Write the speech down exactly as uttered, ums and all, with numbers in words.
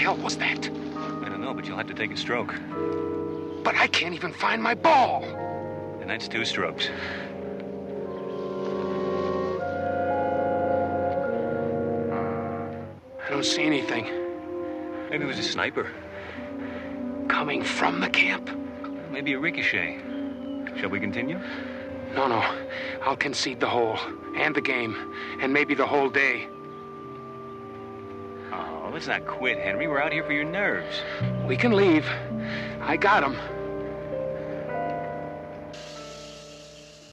hell was that? I don't know, but you'll have to take a stroke. But I can't even find my ball. And that's two strokes. I don't see anything. Maybe it was a sniper. Coming from the camp? Maybe a ricochet. Shall we continue? No, no. I'll concede the hole. And the game. And maybe the whole day. Oh, let's not quit, Henry. We're out here for your nerves. We can leave. I got 'em.